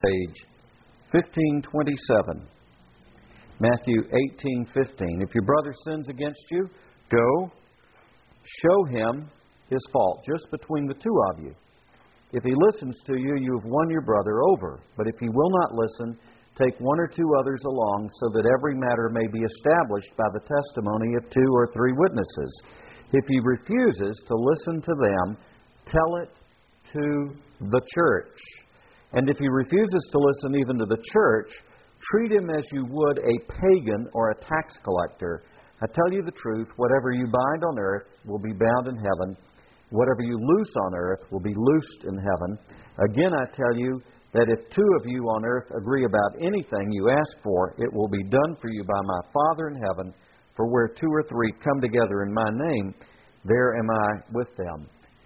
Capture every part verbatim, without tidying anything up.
page fifteen twenty-seven. Matthew eighteen fifteen. If your brother sins against you, go, show him his fault, just between the two of you. If he listens to you, you have won your brother over. But if he will not listen, take one or two others along, so that every matter may be established by the testimony of two or three witnesses. If he refuses to listen to them, tell it to the church. And if he refuses to listen even to the church, treat him as you would a pagan or a tax collector. I tell you the truth, whatever you bind on earth will be bound in heaven. Whatever you loose on earth will be loosed in heaven. Again, I tell you that if two of you on earth agree about anything you ask for, it will be done for you by my Father in heaven. For where two or three come together in my name, there am I with them.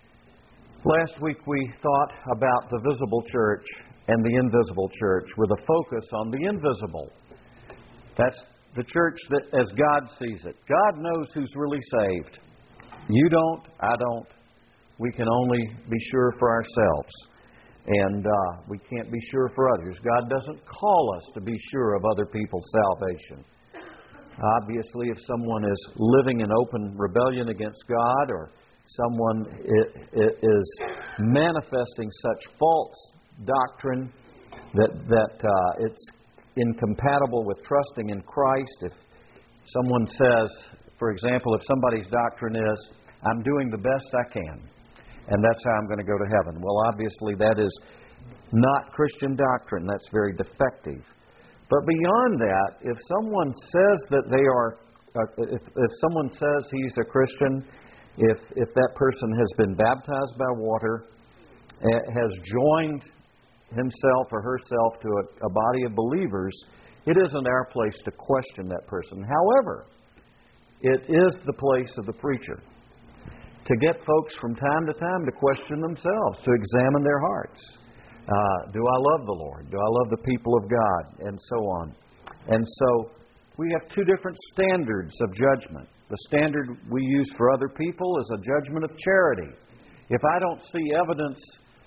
Last week we thought about the visible church and the invisible church with a focus on the invisible. That's the church that as God sees it. God knows who's really saved. You don't, I don't. We can only be sure for ourselves. And uh, we can't be sure for others. God doesn't call us to be sure of other people's salvation. Obviously, if someone is living in open rebellion against God, or someone is manifesting such false doctrine that that uh, it's incompatible with trusting in Christ. If someone says, for example, if somebody's doctrine is, I'm doing the best I can, and that's how I'm going to go to heaven. Well, obviously that is not Christian doctrine. That's very defective. But beyond that, if someone says that they are, uh, if, if someone says he's a Christian, if if that person has been baptized by water, uh, has joined himself or herself to a, a body of believers, it isn't our place to question that person. However, it is the place of the preacher to get folks from time to time to question themselves, to examine their hearts. Uh, do I love the Lord? Do I love the people of God? And so on. And so we have two different standards of judgment. The standard we use for other people is a judgment of charity. If I don't see evidence,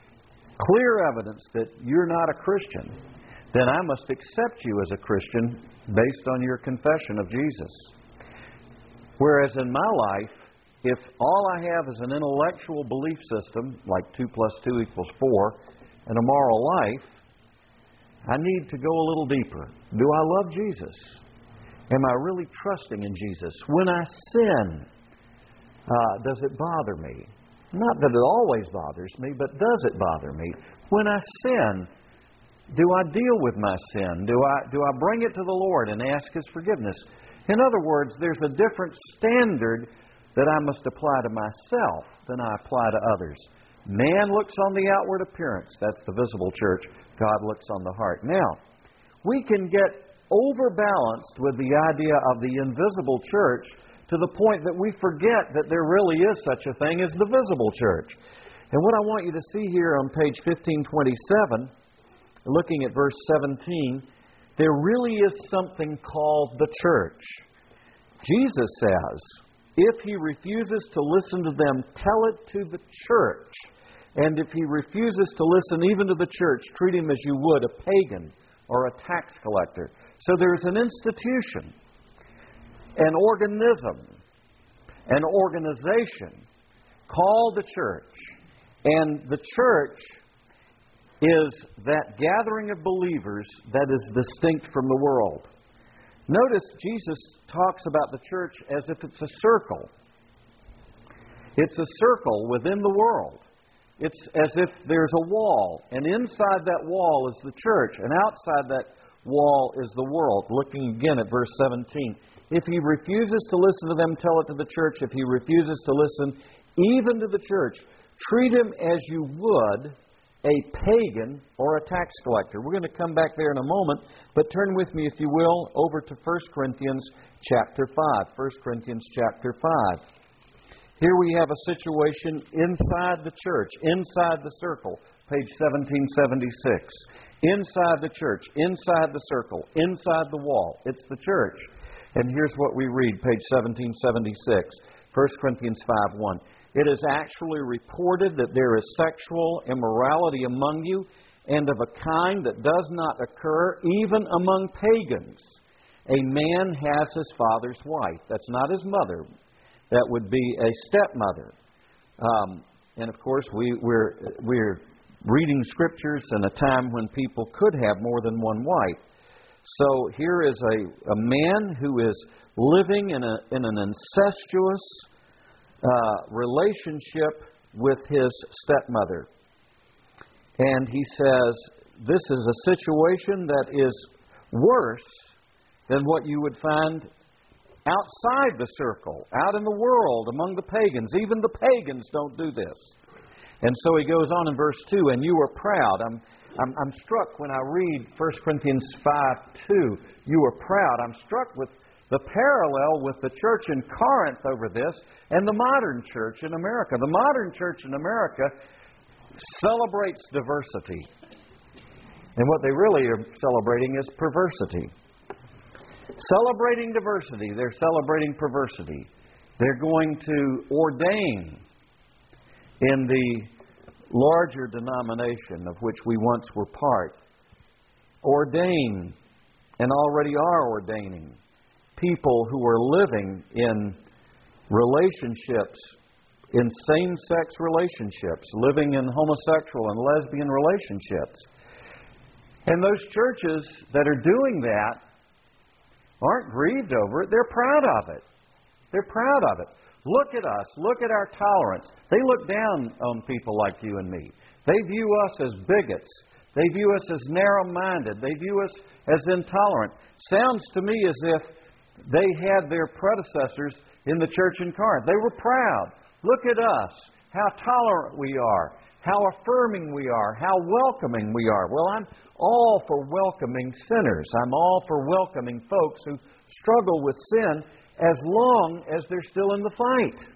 clear evidence that you're not a Christian, then I must accept you as a Christian based on your confession of Jesus. Whereas in my life, if all I have is an intellectual belief system, like two plus two equals four, and a moral life, I need to go a little deeper. Do I love Jesus? Am I really trusting in Jesus? When I sin, uh, does it bother me? Not that it always bothers me, but does it bother me? When I sin, do I deal with my sin? Do I, do I bring it to the Lord and ask His forgiveness? In other words, there's a different standard that I must apply to myself than I apply to others. Man looks on the outward appearance. That's the visible church. God looks on the heart. Now, we can get overbalanced with the idea of the invisible church to the point that we forget that there really is such a thing as the visible church. And what I want you to see here on page fifteen twenty-seven, looking at verse seventeen, there really is something called the church. Jesus says, if he refuses to listen to them, tell it to the church. And if he refuses to listen even to the church, treat him as you would a pagan or a tax collector. So there's an institution, an organism, an organization called the church. And the church is that gathering of believers that is distinct from the world. Notice Jesus talks about the church as if it's a circle. It's a circle within the world. It's as if there's a wall, and inside that wall is the church, and outside that wall is the world. Looking again at verse seventeen. If he refuses to listen to them, tell it to the church. If he refuses to listen even to the church, treat him as you would a pagan or a tax collector. We're going to come back there in a moment, but turn with me, if you will, over to First Corinthians chapter five. First Corinthians chapter five. Here we have a situation inside the church, inside the circle, page seventeen seventy-six. Inside the church, inside the circle, inside the wall. It's the church. And here's what we read, page seventeen seventy-six, First Corinthians five one. It is actually reported that there is sexual immorality among you, and of a kind that does not occur even among pagans. A man has his father's wife. That's not his mother. That would be a stepmother. Um, and of course, we, we're, we're reading Scriptures in a time when people could have more than one wife. So here is a, a man who is living in, a, in an incestuous uh, relationship with his stepmother. And he says, this is a situation that is worse than what you would find outside the circle, out in the world, among the pagans. Even the pagans don't do this. And so he goes on in verse two, and you were proud. I'm, I'm, I'm struck when I read First Corinthians five two, you were proud. I'm struck with the parallel with the church in Corinth over this and the modern church in America. The modern church in America celebrates diversity. And what they really are celebrating is perversity. Celebrating diversity, they're celebrating perversity. They're going to ordain in the larger denomination of which we once were part, ordain and already are ordaining people who are living in relationships, in same-sex relationships, living in homosexual and lesbian relationships. And those churches that are doing that aren't grieved over it. They're proud of it. They're proud of it. Look at us. Look at our tolerance. They look down on people like you and me. They view us as bigots. They view us as narrow-minded. They view us as intolerant. Sounds to me as if they had their predecessors in the church in Corinth. They were proud. Look at us. How tolerant we are. How affirming we are. How welcoming we are. Well, I'm all for welcoming sinners. I'm all for welcoming folks who struggle with sin as long as they're still in the fight.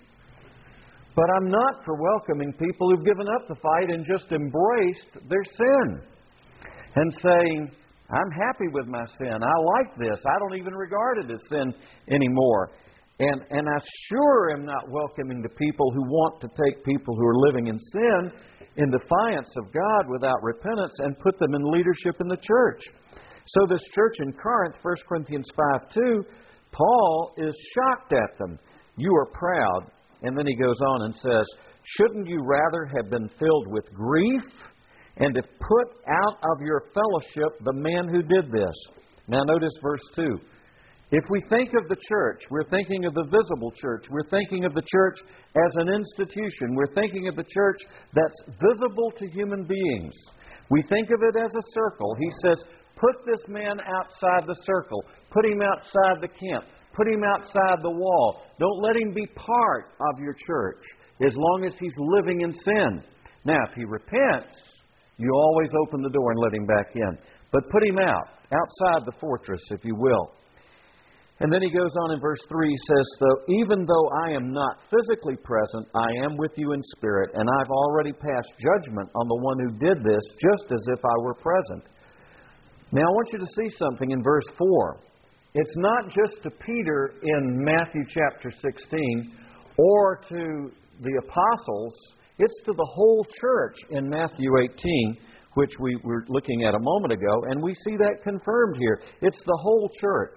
But I'm not for welcoming people who've given up the fight and just embraced their sin and saying, I'm happy with my sin. I like this. I don't even regard it as sin anymore. And, and I sure am not welcoming the people who want to take people who are living in sin in defiance of God without repentance and put them in leadership in the church. So this church in Corinth, First Corinthians five two, Paul is shocked at them. You are proud. And then he goes on and says, shouldn't you rather have been filled with grief and have put out of your fellowship the man who did this? Now notice verse two. If we think of the church, we're thinking of the visible church. We're thinking of the church as an institution. We're thinking of the church that's visible to human beings. We think of it as a circle. He says, put this man outside the circle. Put him outside the camp. Put him outside the wall. Don't let him be part of your church as long as he's living in sin. Now, if he repents, you always open the door and let him back in. But put him out, outside the fortress, if you will. And then he goes on in verse three, he says, "Though even though I am not physically present, I am with you in spirit, and I've already passed judgment on the one who did this, just as if I were present." Now I want you to see something in verse four. It's not just to Peter in Matthew chapter sixteen or to the apostles. It's to the whole church in Matthew eighteen, which we were looking at a moment ago, and we see that confirmed here. It's the whole church.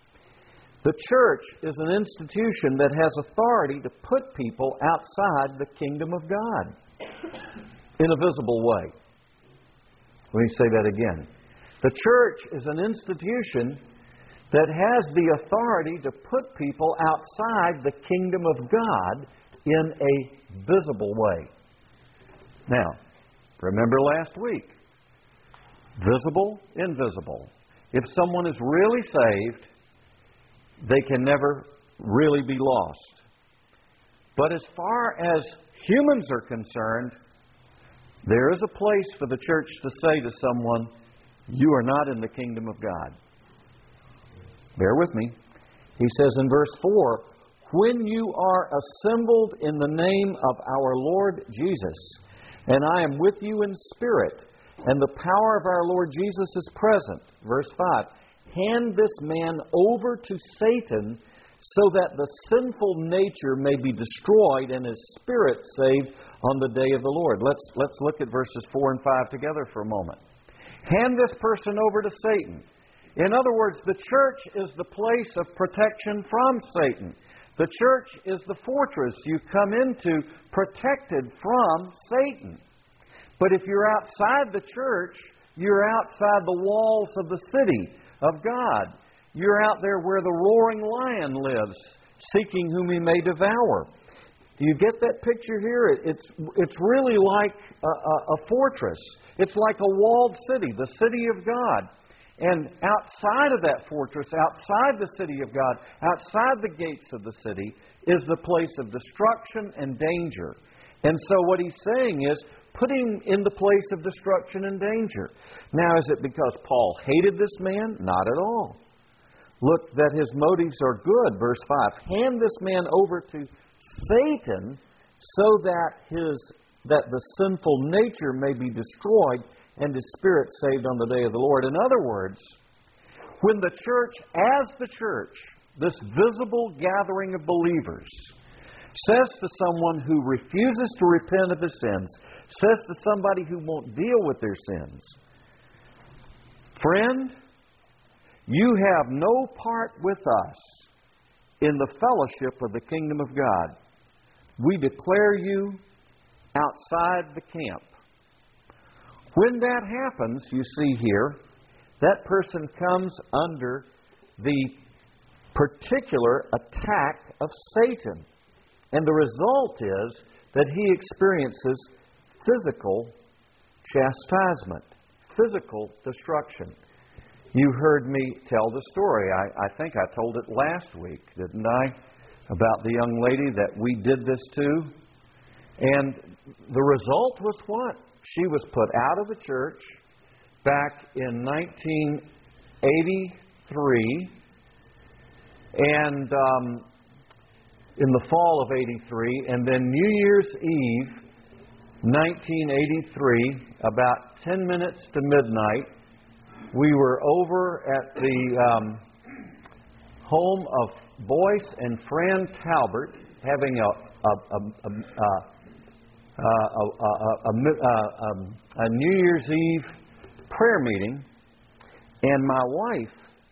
The church is an institution that has authority to put people outside the kingdom of God in a visible way. Let me say that again. The church is an institution that has the authority to put people outside the kingdom of God in a visible way. Now, remember last week, visible, invisible. If someone is really saved, they can never really be lost. But as far as humans are concerned, there is a place for the church to say to someone, you are not in the kingdom of God. Bear with me. He says in verse four, when you are assembled in the name of our Lord Jesus, and I am with you in spirit, and the power of our Lord Jesus is present. Verse five, hand this man over to Satan so that the sinful nature may be destroyed and His Spirit saved on the day of the Lord. Let's, let's look at verses four and five together for a moment. Hand this person over to Satan. In other words, the church is the place of protection from Satan. The church is the fortress you come into protected from Satan. But if you're outside the church, you're outside the walls of the city of God. You're out there where the roaring lion lives, seeking whom he may devour. Do you get that picture here? It's, it's really like a, a, a fortress. It's like a walled city, the city of God. And outside of that fortress, outside the city of God, outside the gates of the city, is the place of destruction and danger. And so what he's saying is, put him in the place of destruction and danger. Now, is it because Paul hated this man? Not at all. Look that his motives are good. Verse five. Hand this man over to Satan so that his that the sinful nature may be destroyed and his spirit saved on the day of the Lord. In other words, when the church, as the church, this visible gathering of believers, says to someone who refuses to repent of his sins, says to somebody who won't deal with their sins, friend, you have no part with us in the fellowship of the kingdom of God. We declare you outside the camp. When that happens, you see here, that person comes under the particular attack of Satan. And the result is that he experiences physical chastisement, physical destruction. You heard me tell the story. I, I think I told it last week, didn't I? About the young lady that we did this to. And the result was what? She was put out of the church back in nineteen eighty-three. And um, in the fall of eighty-three. And then New Year's Eve, nineteen eighty-three, about ten minutes to midnight, we were over at the um, home of Boyce and Fran Talbert having a a, a, a, a, a, a, a, a New Year's Eve prayer meeting, and my wife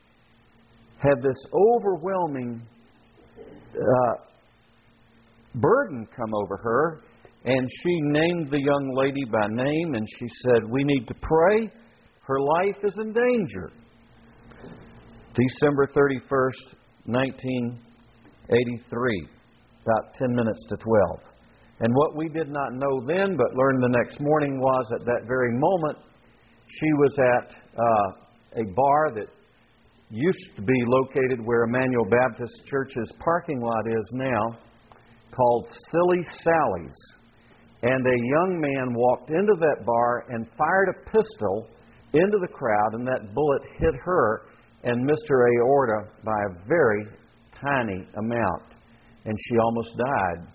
had this overwhelming uh, burden come over her, and she named the young lady by name, and she said, "We need to pray. Her life is in danger." December thirty-first, nineteen eighty-three, about ten minutes to twelve. And what we did not know then, but learned the next morning, was at that very moment, she was at uh, a bar that used to be located where Emmanuel Baptist Church's parking lot is now, called Silly Sally's. And a young man walked into that bar and fired a pistol into the crowd, and that bullet hit her and missed her aorta by a very tiny amount. And she almost died.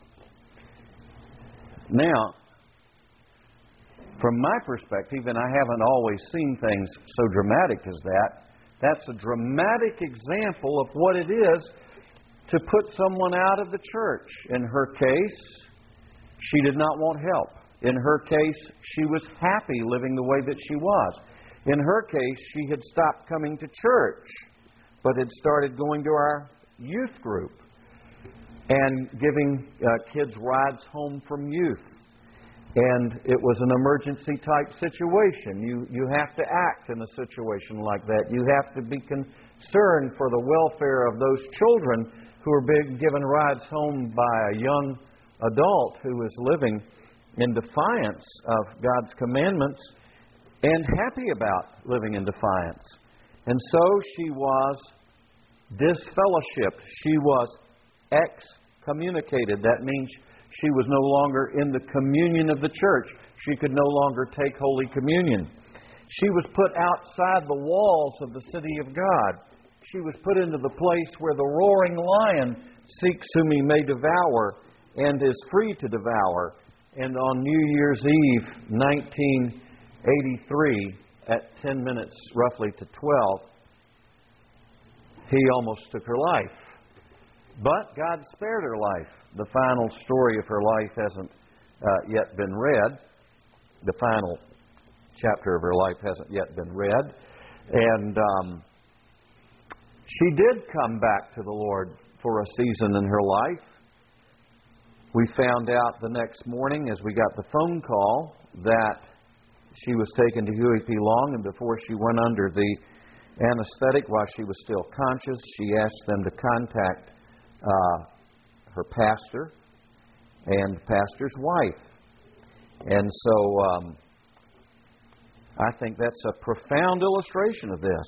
Now, from my perspective, and I haven't always seen things so dramatic as that, that's a dramatic example of what it is to put someone out of the church. In her case, she did not want help. In her case, she was happy living the way that she was. In her case, she had stopped coming to church, but had started going to our youth group and giving uh, kids rides home from youth. And it was an emergency type situation. You, you have to act in a situation like that. You have to be concerned for the welfare of those children who are being given rides home by a young adult who is living in defiance of God's commandments and happy about living in defiance. And so she was disfellowshipped. She was excommunicated. That means she was no longer in the communion of the church. She could no longer take Holy Communion. She was put outside the walls of the city of God. She was put into the place where the roaring lion seeks whom he may devour and is free to devour. And on New Year's Eve, nineteen eighty-three, at ten minutes roughly to twelve, he almost took her life. But God spared her life. The final story of her life hasn't uh, yet been read. The final chapter of her life hasn't yet been read. And um, she did come back to the Lord for a season in her life. We found out the next morning as we got the phone call that she was taken to Huey P. Long, and before she went under the anesthetic, while she was still conscious, she asked them to contact uh, her pastor and the pastor's wife. And so um, I think that's a profound illustration of this.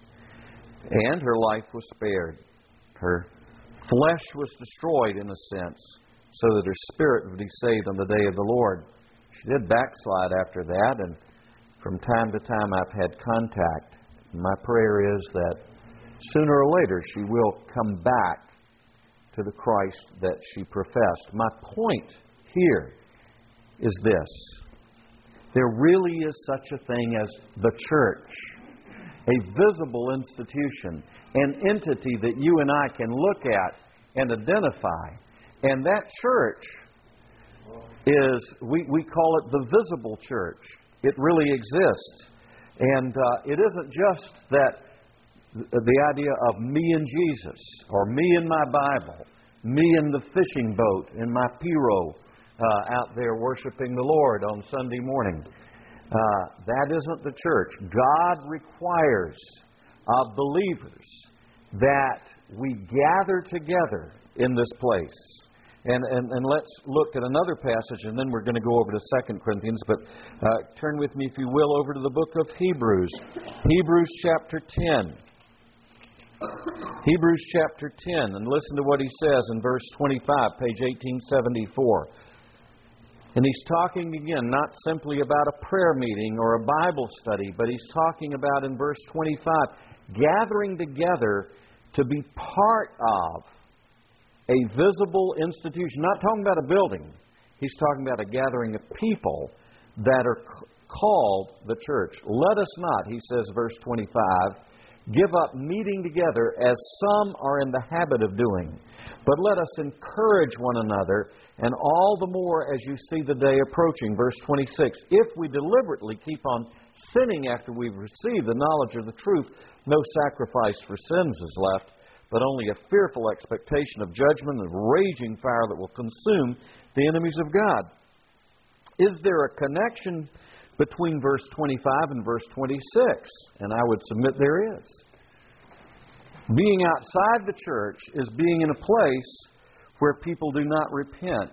And her life was spared. Her flesh was destroyed, in a sense, so that her spirit would be saved on the day of the Lord. She did backslide after that, and from time to time I've had contact. My prayer is that sooner or later she will come back to the Christ that she professed. My point here is this. There really is such a thing as the church, a visible institution, an entity that you and I can look at and identify. And that church is, we, we call it the visible church. It really exists. And uh, it isn't just that the idea of me and Jesus, or me and my Bible, me and the fishing boat in my pirogue uh, out there worshiping the Lord on Sunday morning. Uh, that isn't the church. God requires of believers that we gather together in this place. And, and, and let's look at another passage, and then we're going to go over to Second Corinthians. But uh, turn with me, if you will, over to the book of Hebrews. Hebrews chapter ten. Hebrews chapter ten. And listen to what he says in verse twenty-five, page eighteen seventy-four. And he's talking again, not simply about a prayer meeting or a Bible study, but he's talking about in verse twenty-five, gathering together to be part of a visible institution. Not talking about a building. He's talking about a gathering of people that are c- called the church. Let us not, he says, verse twenty-five, give up meeting together as some are in the habit of doing, but let us encourage one another, and all the more as you see the day approaching. Verse twenty-six, if we deliberately keep on sinning after we've received the knowledge of the truth, no sacrifice for sins is left, but only a fearful expectation of judgment and raging fire that will consume the enemies of God. Is there a connection between verse twenty-five and verse twenty-six? And I would submit there is. Being outside the church is being in a place where people do not repent.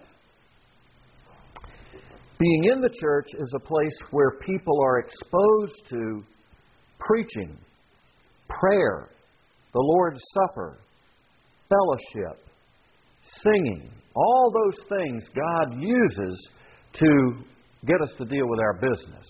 Being in the church is a place where people are exposed to preaching, prayer, the Lord's Supper, fellowship, singing, all those things God uses to get us to deal with our business.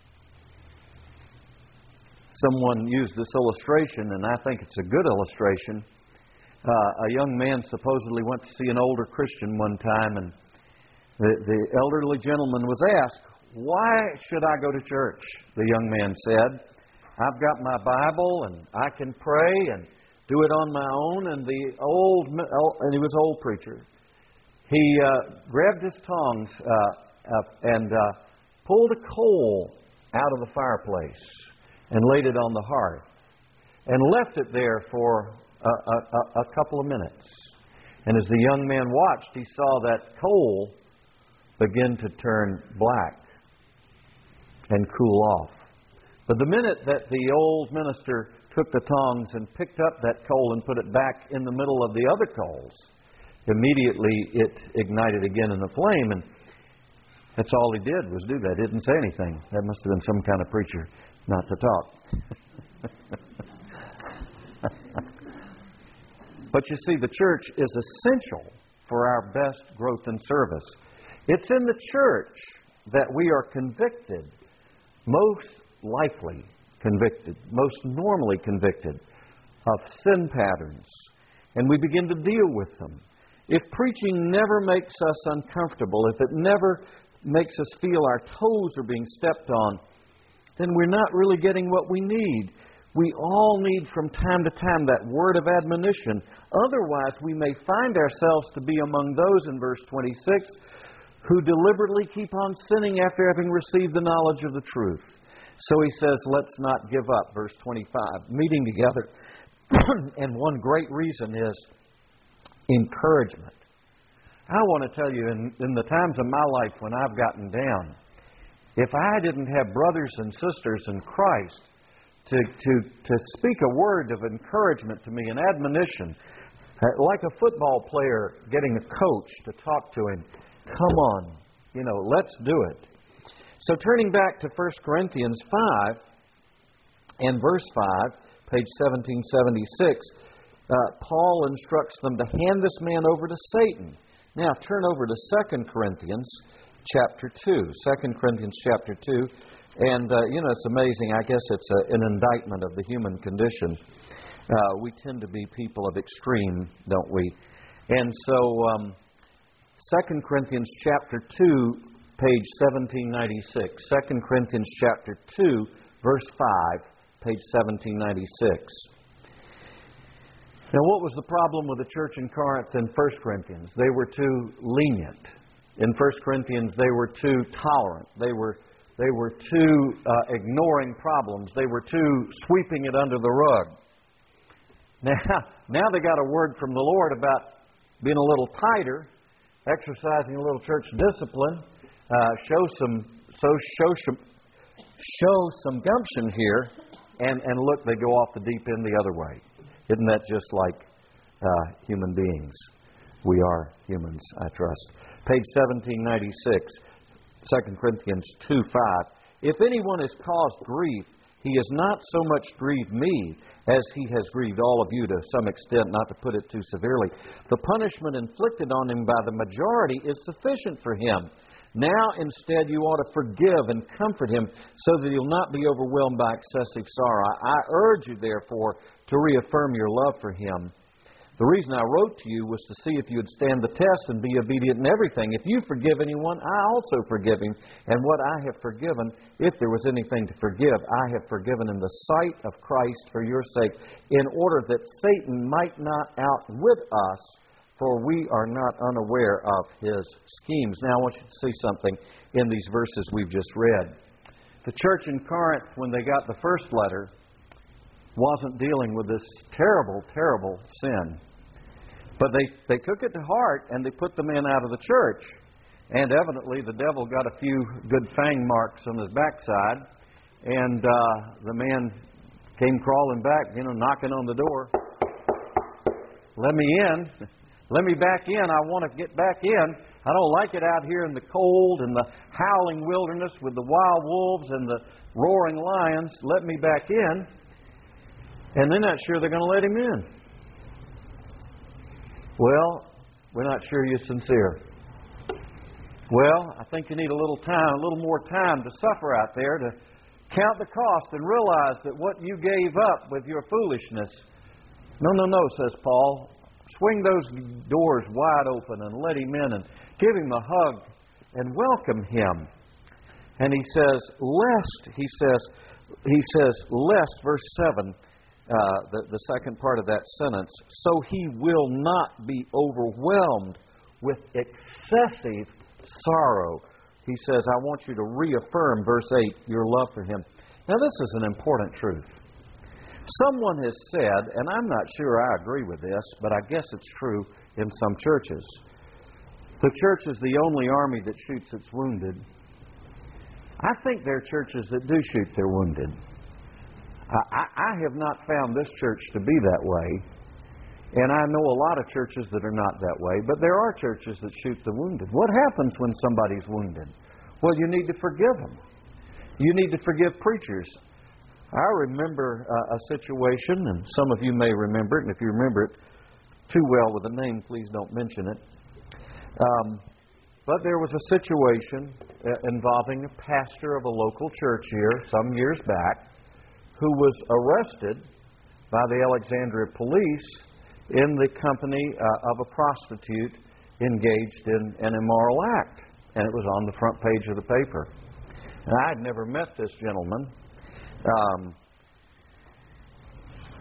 Someone used this illustration, and I think it's a good illustration. Uh, a young man supposedly went to see an older Christian one time, and the, the elderly gentleman was asked, "Why should I go to church?" The young man said, "I've got my Bible, and I can pray and do it on my own." And the old, and he was an old preacher. He uh, grabbed his tongs uh, uh, and uh, pulled a coal out of the fireplace and laid it on the hearth and left it there for a, a, a couple of minutes. And as the young man watched, he saw that coal begin to turn black and cool off. But the minute that the old minister took the tongs and picked up that coal and put it back in the middle of the other coals, immediately it ignited again in the flame. And that's all he did was do that. He didn't say anything. That must have been some kind of preacher not to talk. But you see, the church is essential for our best growth and service. It's in the church that we are convicted, most likely convicted, most normally convicted of sin patterns. And we begin to deal with them. If preaching never makes us uncomfortable, if it never makes us feel our toes are being stepped on, then we're not really getting what we need. We all need from time to time that word of admonition. Otherwise, we may find ourselves to be among those in verse twenty-six who deliberately keep on sinning after having received the knowledge of the truth. So he says, let's not give up. Verse twenty-five, meeting together. And one great reason is encouragement. I want to tell you, in, in the times of my life when I've gotten down, if I didn't have brothers and sisters in Christ to, to, to speak a word of encouragement to me, an admonition, like a football player getting a coach to talk to him, come on, you know, let's do it. So turning back to First Corinthians five and verse five, page seventeen seventy-six, uh, Paul instructs them to hand this man over to Satan. Now turn over to Second Corinthians chapter two. Second Corinthians chapter two. And, uh, you know, it's amazing. I guess it's a, an indictment of the human condition. Uh, we tend to be people of extreme, don't we? And so, um, Second Corinthians chapter two, page seventeen ninety-six. Second Corinthians chapter two, verse five, page seventeen ninety-six. Now, what was the problem with the church in Corinth in First Corinthians? They were too lenient. In First Corinthians, they were too tolerant. They were they were too uh, ignoring problems. They were too sweeping it under the rug. Now, now they got a word from the Lord about being a little tighter, exercising a little church discipline, uh, show some so show some show some gumption here, and and look, they go off the deep end the other way. Isn't that just like uh, human beings? We are humans, I trust. Page seventeen ninety-six, Second Corinthians two five. If anyone has caused grief, he has not so much grieved me as he has grieved all of you to some extent, not to put it too severely. The punishment inflicted on him by the majority is sufficient for him. Now, instead, you ought to forgive and comfort him so that he'll not be overwhelmed by excessive sorrow. I urge you, therefore, to reaffirm your love for him. The reason I wrote to you was to see if you would stand the test and be obedient in everything. If you forgive anyone, I also forgive him. And what I have forgiven, if there was anything to forgive, I have forgiven in the sight of Christ for your sake, in order that Satan might not outwit us, for we are not unaware of his schemes. Now I want you to see something in these verses we've just read. The church in Corinth, when they got the first letter, wasn't dealing with this terrible, terrible sin. But they, they took it to heart and they put the man out of the church. And evidently the devil got a few good fang marks on his backside. And uh, the man came crawling back, you know, knocking on the door. Let me in. Let me back in. I want to get back in. I don't like it out here in the cold and the howling wilderness with the wild wolves and the roaring lions. Let me back in. And they're not sure they're going to let him in. Well, we're not sure you're sincere. Well, I think you need a little time, a little more time to suffer out there, to count the cost and realize that what you gave up with your foolishness. No, no, no, says Paul. Swing those doors wide open and let him in and give him a hug and welcome him. And he says, lest, he says, he says, lest, verse seven, Uh, the, the second part of that sentence, so he will not be overwhelmed with excessive sorrow. He says, I want you to reaffirm, verse eight, your love for him. Now, this is an important truth. Someone has said, and I'm not sure I agree with this, but I guess it's true in some churches. The church is the only army that shoots its wounded. I think there are churches that do shoot their wounded. I, I have not found this church to be that way. And I know a lot of churches that are not that way, but there are churches that shoot the wounded. What happens when somebody's wounded? Well, you need to forgive them. You need to forgive preachers. I remember uh, a situation, and some of you may remember it, and if you remember it too well with a name, please don't mention it. Um, but there was a situation uh, involving a pastor of a local church here some years back, who was arrested by the Alexandria police in the company uh, of a prostitute engaged in an immoral act. And it was on the front page of the paper. And I had never met this gentleman. Um,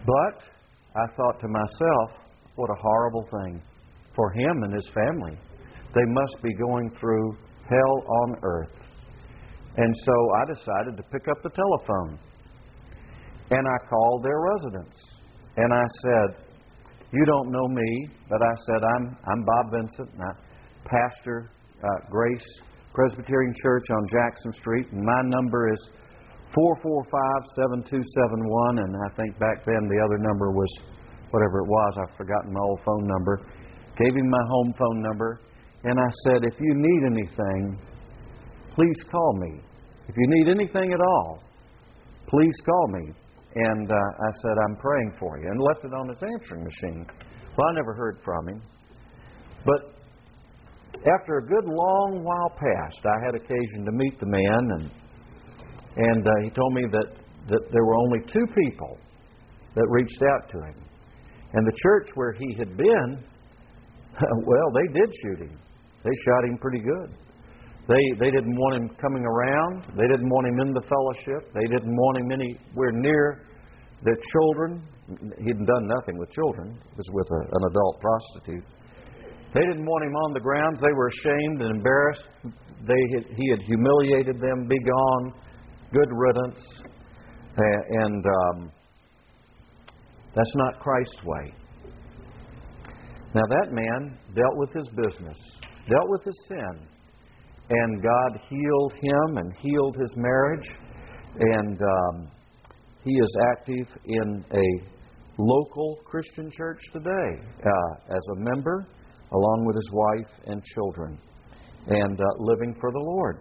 But I thought to myself, what a horrible thing for him and his family. They must be going through hell on earth. And so I decided to pick up the telephone. And I called their residence. And I said, you don't know me, but I said, I'm I'm Bob Vincent, and I pastor uh, Grace Presbyterian Church on Jackson Street, and my number is four four five, seven two seven one, and I think back then the other number was whatever it was. I've forgotten my old phone number. Gave him my home phone number, and I said, if you need anything, please call me. If you need anything at all, please call me. And uh, I said, I'm praying for you, and left it on his answering machine. Well, I never heard from him. But after a good long while passed, I had occasion to meet the man, and and uh, he told me that, that there were only two people that reached out to him. And the church where he had been, well, they did shoot him. They shot him pretty good. They they didn't want him coming around. They didn't want him in the fellowship. They didn't want him anywhere near the children. He'd done nothing with children. It was with a, an adult prostitute. They didn't want him on the grounds. They were ashamed and embarrassed. They had, he had humiliated them. Be gone. Good riddance. Uh, and um, that's not Christ's way. Now that man dealt with his business, dealt with his sin, and God healed him and healed his marriage. And um, he is active in a local Christian church today uh, as a member, along with his wife and children, and uh, living for the Lord.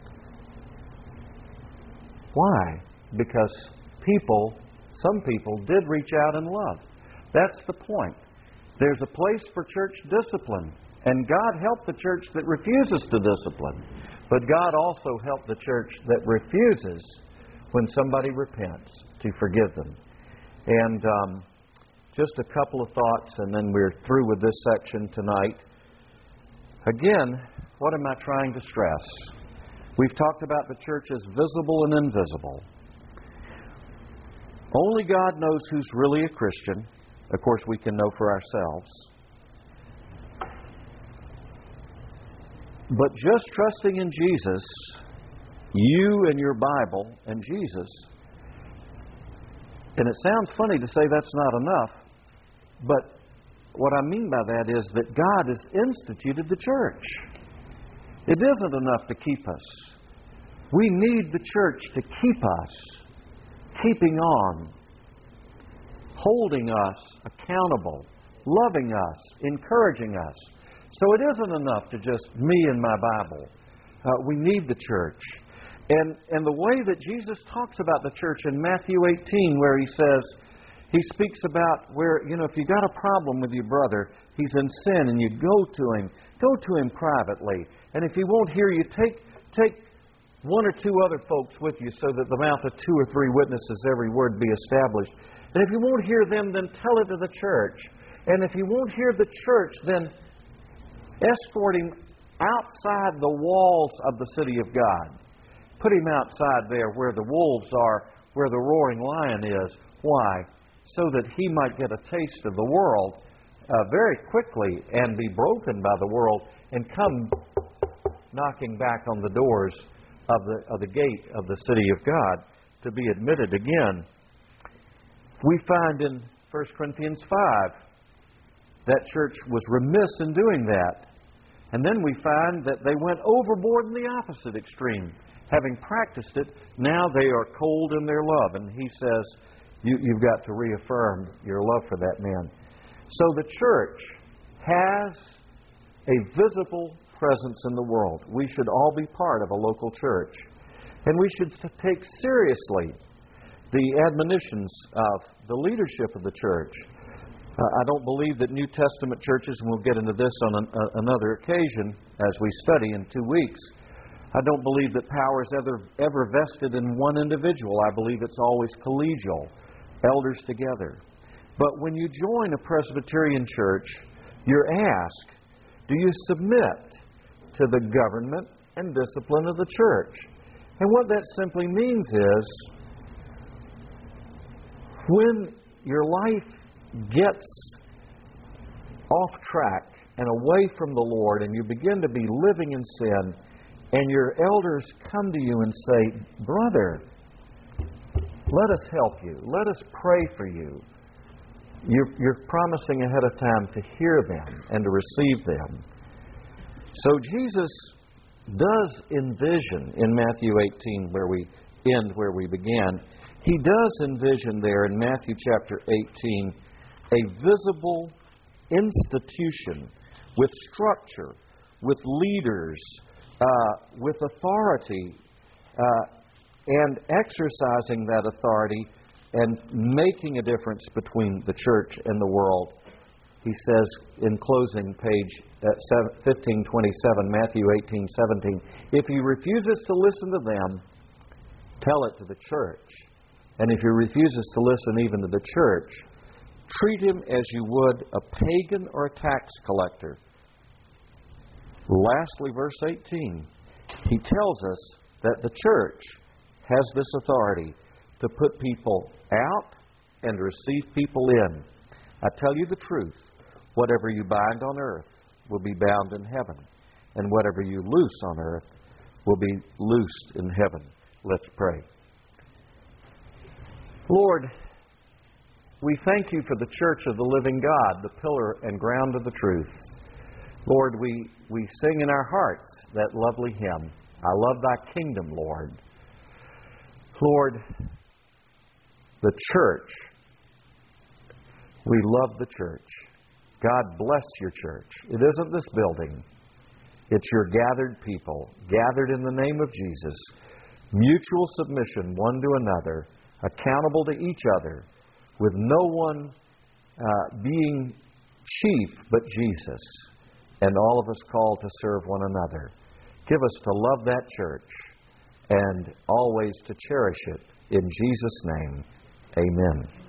Why? Because people, some people did reach out in love. That's the point. There's a place for church discipline, and God helped the church that refuses to discipline. But God also helped the church that refuses, when somebody repents, to forgive them. And um, just a couple of thoughts, and then we're through with this section tonight. Again, what am I trying to stress? We've talked about the church as visible and invisible. Only God knows who's really a Christian. Of course, we can know for ourselves. But just trusting in Jesus, you and your Bible and Jesus, and it sounds funny to say that's not enough, but what I mean by that is that God has instituted the church. It isn't enough to keep us. We need the church to keep us, keeping on, holding us accountable, loving us, encouraging us. So it isn't enough to just me and my Bible. Uh, we need the church. And, and the way that Jesus talks about the church in Matthew eighteen, where he says, he speaks about where, you know, if you got a problem with your brother, he's in sin, and you go to him, go to him privately. And if he won't hear you, take take one or two other folks with you, so that the mouth of two or three witnesses every word be established. And if you won't hear them, then tell it to the church. And if you won't hear the church, then escort him outside the walls of the city of God. Put him outside there where the wolves are, where the roaring lion is. Why? So that he might get a taste of the world uh, very quickly and be broken by the world and come knocking back on the doors of the, of the gate of the city of God to be admitted again. We find in First Corinthians five that church was remiss in doing that. And then we find that they went overboard in the opposite extreme. Having practiced it, now they are cold in their love. And he says, you, you've got to reaffirm your love for that man. So the church has a visible presence in the world. We should all be part of a local church. And we should take seriously the admonitions of the leadership of the church. Uh, I don't believe that New Testament churches, and we'll get into this on an, uh, another occasion as we study in two weeks, I don't believe that power is ever, ever vested in one individual. I believe it's always collegial, elders together. But when you join a Presbyterian church, you're asked, do you submit to the government and discipline of the church? And what that simply means is, when your life gets off track and away from the Lord, and you begin to be living in sin, and your elders come to you and say, brother, let us help you. Let us pray for you. You're, you're promising ahead of time to hear them and to receive them. So Jesus does envision in Matthew eighteen, where we end, where we began, He does envision there in Matthew chapter eighteen a visible institution with structure, with leaders, uh, with authority, uh, and exercising that authority and making a difference between the church and the world. He says in closing, page fifteen twenty-seven, Matthew eighteen seventeen, if he refuses to listen to them, tell it to the church. And if he refuses to listen even to the church, treat him as you would a pagan or a tax collector. Lastly, verse eighteen, he tells us that the church has this authority to put people out and to receive people in. I tell you the truth, whatever you bind on earth will be bound in heaven, and whatever you loose on earth will be loosed in heaven. Let's pray. Lord, we thank you for the church of the living God, the pillar and ground of the truth. Lord, we, we sing in our hearts that lovely hymn, I love thy kingdom, Lord. Lord, the church, we love the church. God bless your church. It isn't this building. It's your gathered people, gathered in the name of Jesus, mutual submission one to another, accountable to each other, with no one uh, being chief but Jesus, and all of us called to serve one another. Give us to love that church and always to cherish it. In Jesus' name, amen.